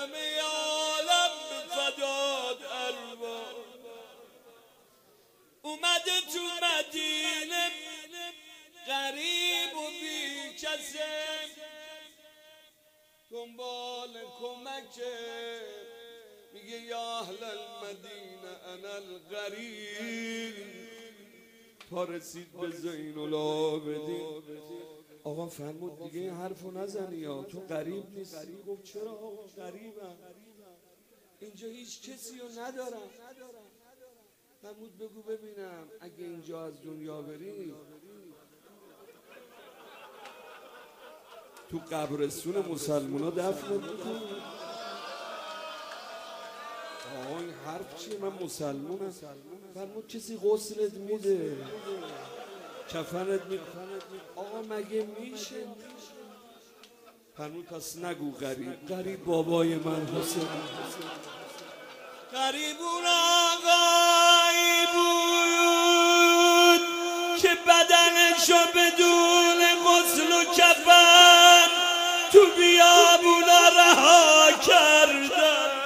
همه عالم به فداد ارواح اومده تو مدینه غریب و بی کسه دنبال کمکه میگه یا اهل المدینه انا الغریب تا رسید به زین العابدین آقا فرمود دیگه این حرفو نزنی یا تو غریب نیستی. گفت چرا آقا غریبم اینجا هیچ کسی رو ندارم. فرمود بگو ببینم اگه اینجا از دنیا بری تو قبرستون مسلمونا دفن میکنی؟ آقا این حرف چیه؟ من مسلمونم. فرمود کسی غسلت میده کفنت میده. آقا مگه میشه؟ فرمود پس نگو غریب. غریب بابای من حسین. غریب اون آقایی بود که بدنشو بدون غسل و کفن تو بیابونا رها کردن.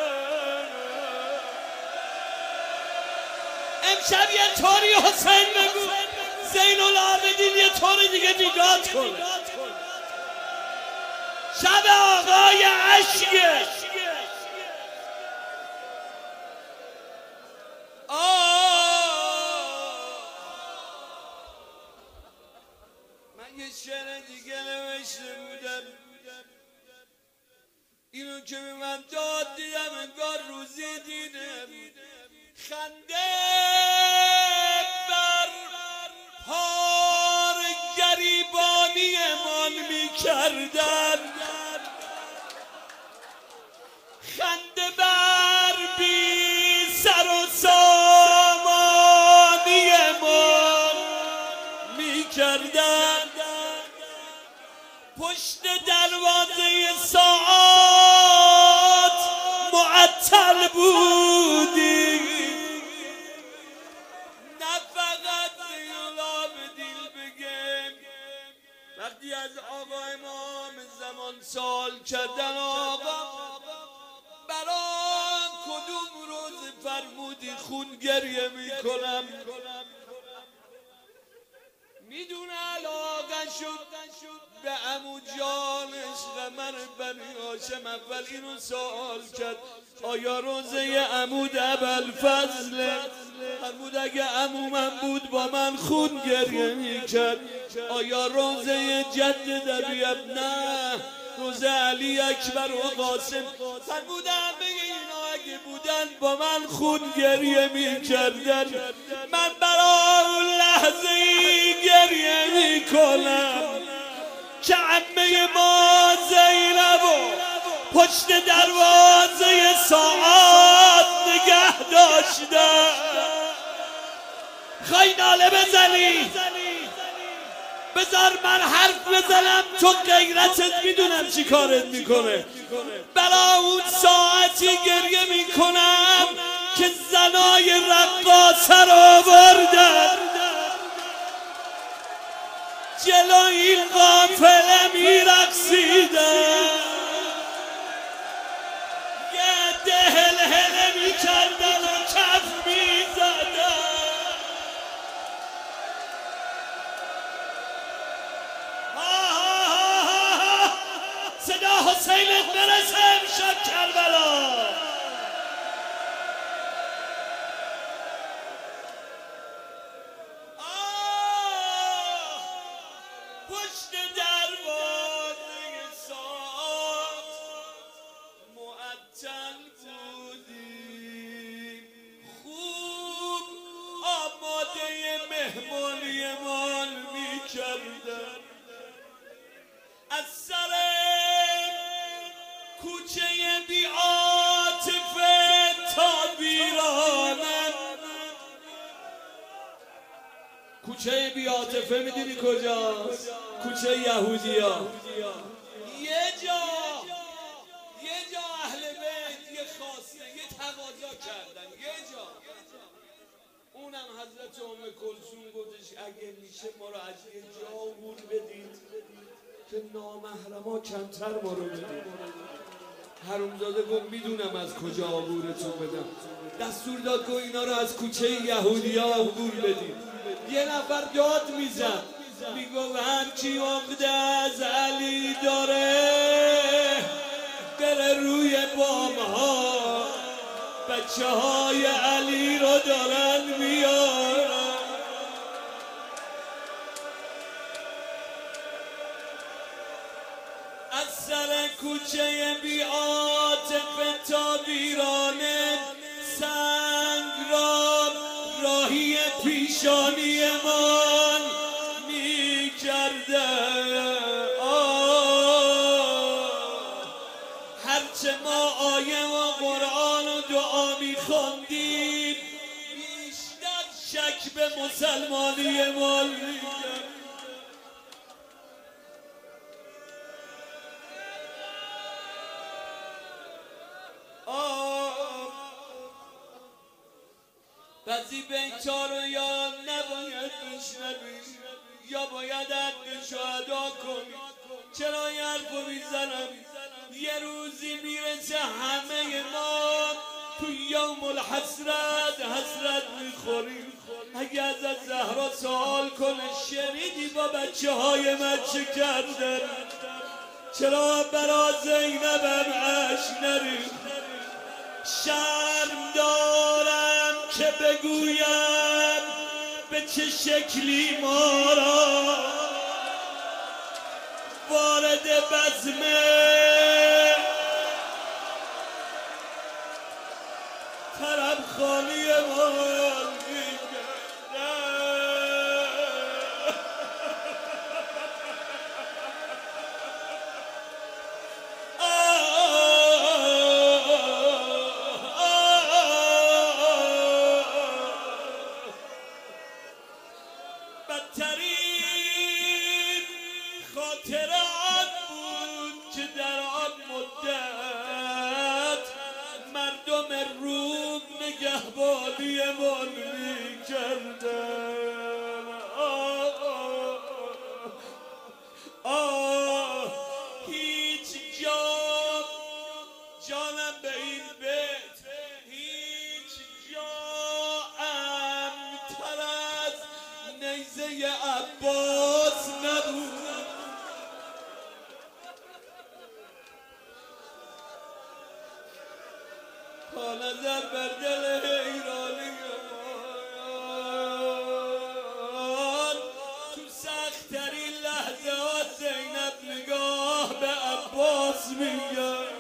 امشب یه طوری حسین بگو زین العابدین یه طور دیگه دیداد کن. شب آقای عشقه. من یه شعر دیگه نوشته بودم اینو که به من داد دیدم انگار روزی دیدم. خنده بر پار گریبانی من میکردن. خنده بر بی سر و سامانی من میکردن. پشت دروازه ساعات معطل بودی. نه فقط زین العابدین بگم وقتی از آقا امام زمان سوال کردن آقا برای کدوم روز فرمودی خون گریه میکنم. میدونه علاقه شد به عمو جانش قمر بنی هاشم اول اینو سوال کرد آیا روزه عمود ابوالفضل؟ فرمود اگه عمو من بود با من خون گریه میکرد. آیا روزه جد دبیب؟ نه روزه علی اکبر و قاسم. فرمود همه اینا اگه بودن با من خون گریه میکردن. من برای اون لحظه گریه میکنم که عمه ما زینبو پشت دروازه ساعات نگه داشتن. خواهی ناله بزنی بذار من حرف بزنم تو غیرتت میدونم چی کارت میکنه. برای اون ساعتی گریه میکنم که زنای رقاصه رو آوردن جلو این قافله میرقصیدن. یه دهل هله میکردن و کف میزدن. صدا حسینت برسه امشب کربلا. پشت دروازه ساعت معطل بودیم. خوب آماده مهمانی من میکردن. از سر کوچه بی عاطفه تا بیرانم. کوچه بی عاطفه میدونی کجاست؟ کوچه یهودیا. یه جا اهل بیت یه خواسته یه تقاضا کردن. یه جا اونم حضرت ام کلثوم گفتش اگه میشه ما رو از یه جا عبور بدید که نامحرما کمتر ما رو بدید. حرومزاده گفت میدونم از کجا عبورتون بدم. دستور داد گفت اینا رو از کوچه یهودیا عبور بدید. یه نفر داد میزد میگفت هرچی عقده از علی داره بره روی بامها، بچه های علی رو دارن میارن. از سر کوچه بی عاطفه تا ویرانه سنگ را راهی پیشانیمان میکرده. هرچه ما آیه و قرآن و دعا میخوندیم بیشتر شک به مسلمانی ما میکرد. بعضی بیتا رو یا نباید بشنوی یا باید حقش رو ادا کنی. چرا این حرف رو میزنم؟ یه روزی میرسه همه ما تو یوم حسرت میخوریم. اگه ازت زهرا سوال کنه شنیدی با بچه های من چه کردن؟ چرا برا زینبم اشک نریخت؟ شرم دارم که بگویم به چه شکلی ما را وارد بزم طرب خانی ما می‌کردن. بدترین خاطره آن بود که در آن مدت مردم روم نگهبانی من میکردن. هیچ جانم به این بیت هیچ جا امن‌تر از نیزه عباس نبود. تا نظر بر دل حیرانی من تو سخت‌ترین لحظات زینب نگاه به عباس میگه.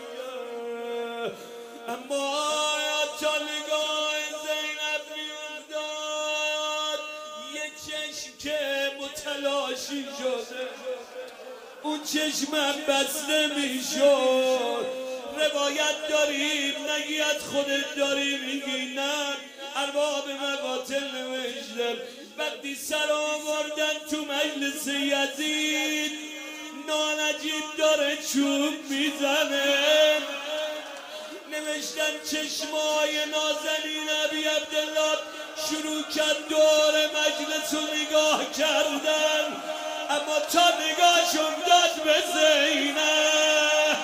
اما تا نگاه زینب میافتاد یه چشم که متلاشی شده اون چشمم بسته میشد. روایت داریم نگیت خودت داری میگی نه. ارباب مقاتل نوشتن وقتی سر آوردن تو مجلس یزید نانجیب داره چوب میزنه. نوشتن چشمای نازنین ابی عبدالله شروع کرد دور مجلس رو نگاه کردن. اما تا نگاهشون داد به زینب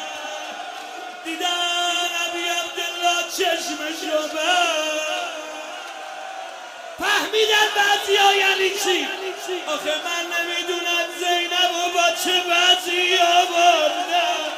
دیدن ابی عبدالله چشمش رو فهمیدن بعضی ها یعنی چی. آخه من نمیدونم زینب رو با چه بعضی ها بردن.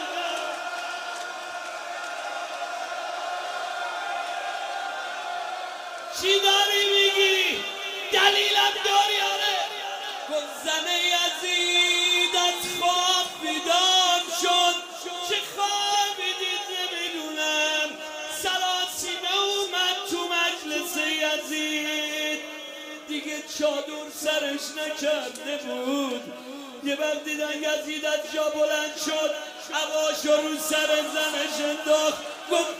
چی داری میگی؟ دلیلم داری؟ آره گفت زن یزید از خواب بیدار شد. چه خوابی دید نمیدونم. سراسیمه اومد تو مجلس یزید دیگه چادر سرش نکرده بود. یه وقت دیدن یزید از جا بلند شد عباشو رو سر زنش انداخت. گفت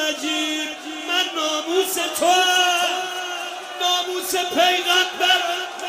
نانجیب من ناموس تو هم ناموس پیغمبر